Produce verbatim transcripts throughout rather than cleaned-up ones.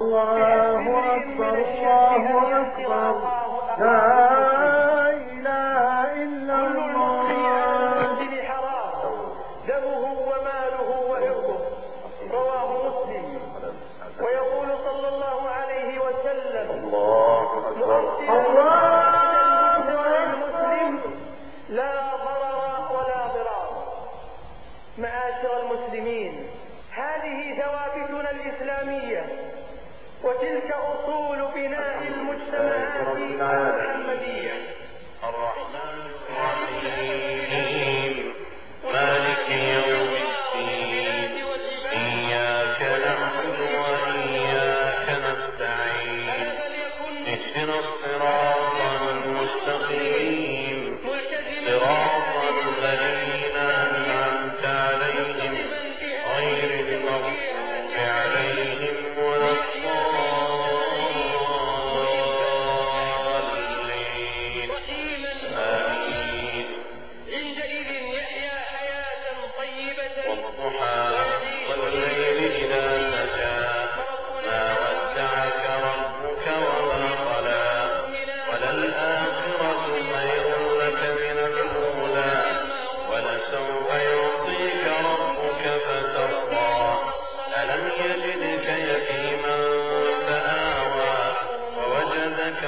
الله أكبر الله أكبر لا إله إلا الله. دمه وماله وعرضه، رواه مسلم. ويقول صلى الله عليه وسلم: الله أكبر المسلم لا ضرر ولا ضرار. معاشر المسلمين، هذه ثوابتنا الإسلامية، وتلك أصول بناء المجتمعات المحمدية. الرحمن الرحيم مالك يوم الدين إياك نعبد وإياك نستعين اهدنا الصراط المستقيم صراط الذين أنعمت عليهم غير المغضوب عليهم ولا الضالين آمين. عندئذ يحيا حياة طيبة والضحى والليل إذا سجى ما ودعك ربك وما قلى وللآخرة خير لك من الأولى ولسوف يعطيك ربك فترضى ألم يجدك يتيما فآوى ووجدك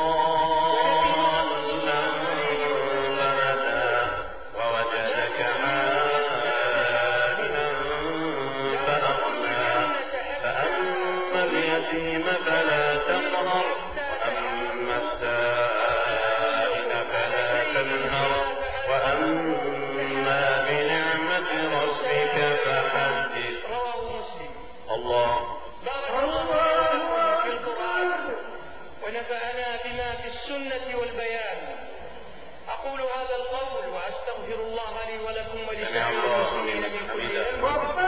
ضالا فهدى ووجدك عائلا فأغنى فأما اليتيم فلا تقهر وأما السائل فلا تنهر وأما بنعمة ربك فحدث. الله بارك الله في القرآن ونفعنا بما في السنة والبيان. أقول هذا القول وأستغفر الله لي ولكم ولسائر المسلمين من كل ذنب.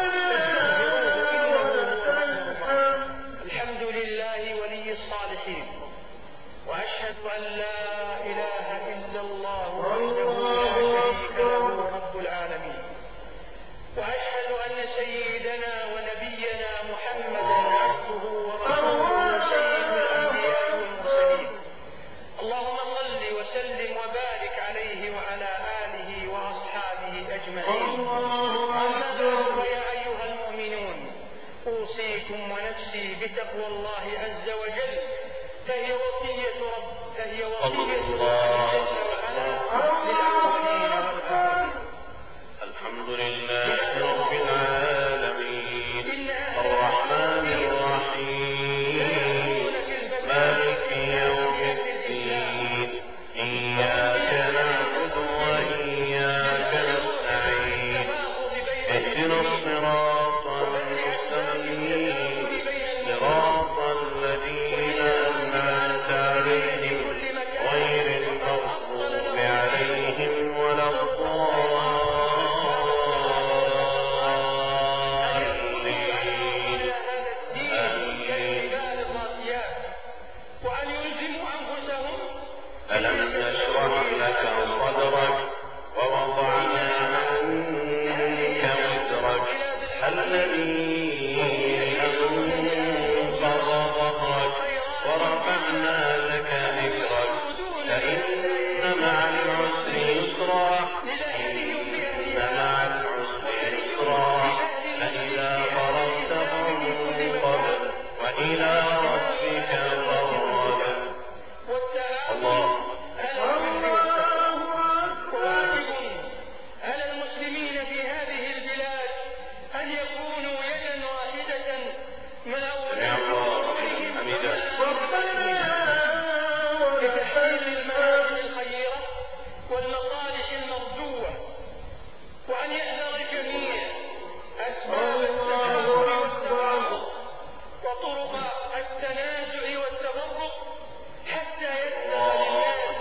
الحمد لله ولي الصالحين، وأشهد أن لا إله إلا الله وحده لا شريك له رب العالمين، وأشهد أن سيدنا ونبينا محمدا عبده ورسوله سيد الأنبياء والمرسلين. اللهم صل وسلم وبارك عليه وعلى آله وأصحابه أجمعين. أما بعد، فيا أيها المؤمنون، أوصيكم ونفسي بتقوى الله عز وجل، فهي وصية رب فهي وصية رب جل وعلا للأولين والآخرين. الحمد لله رب العالمين الرحمن الرحيم مالك يوم الدين إياك نعبد وإياك نستعين اهدنا الصراط المستقيم صراط الذين أنعمت عليهم غير المغضوب عليهم ولا ألم نشرح لك صدرك ووضعنا عنك وزرك الذي أنقض ظهرك ورفعنا لك ذكرك فإن مع العسر يسرا إن مع العسر يسرا فإذا فرغت فانصب وإلى ربك فارغب. الله واجب على المسلمين في هذه البلاد أن يكونوا يدا واحدة مع أولادهم لتحقيق المآل الخيرة والمصالح المرجوة، وأن يحذر الجميع أسباب التكبر والتعارض وطرق التنازع والتفرق حتى يسلم للناس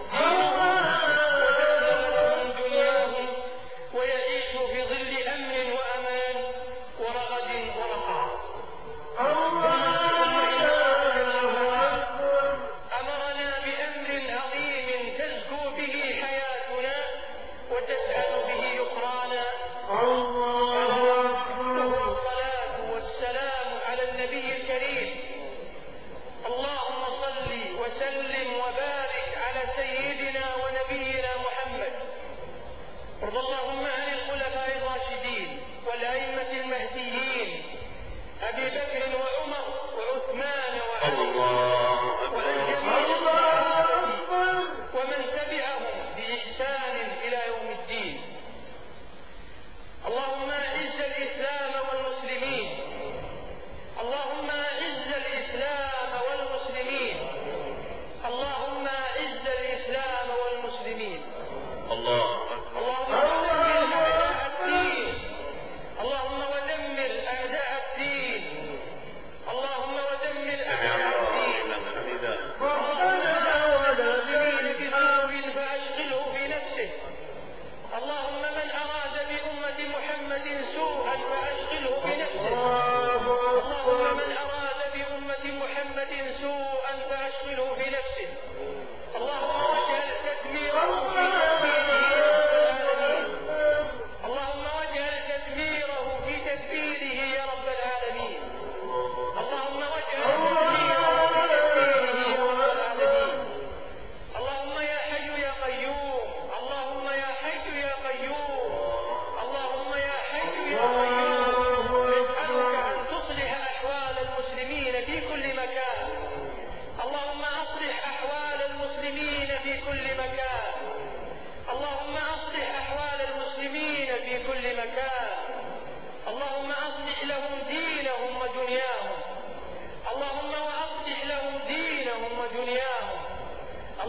دينهم دنياهم ويعيشوا في ظل أمن وأمان ورغد ورخاء. أمرنا بأمر عظيم تزكو به حياتنا وتسعد به أخرانا، وهو الصلاة والسلام على النبي الكريم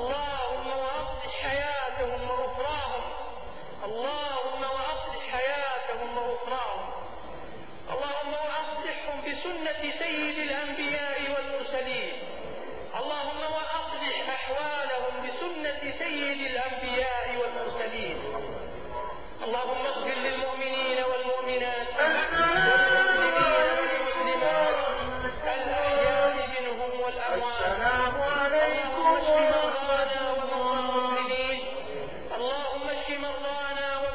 اللهم وأصلح حياتهم وأخراهم اللهم وأصلح حياتهم وأخراهم اللهم وأصلحهم بسنة سيد الأنبياء والمرسلين اللهم وأصلح أحوالهم بسنة سيد الأنبياء والمرسلين اللهم